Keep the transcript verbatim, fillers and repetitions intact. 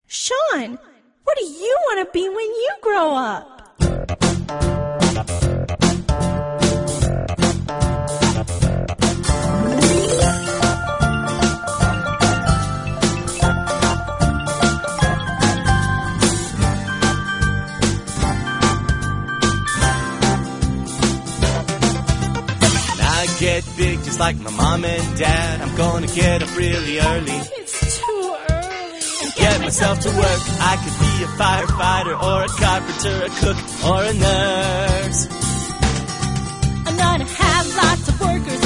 Sean, what do you want to be when you grow up? Get big just like my mom and dad. I'm gonna get up really early. It's too early. And get myself to work. I could be a firefighter or a carpenter, a cook or a nurse. I'm gonna have lots of workers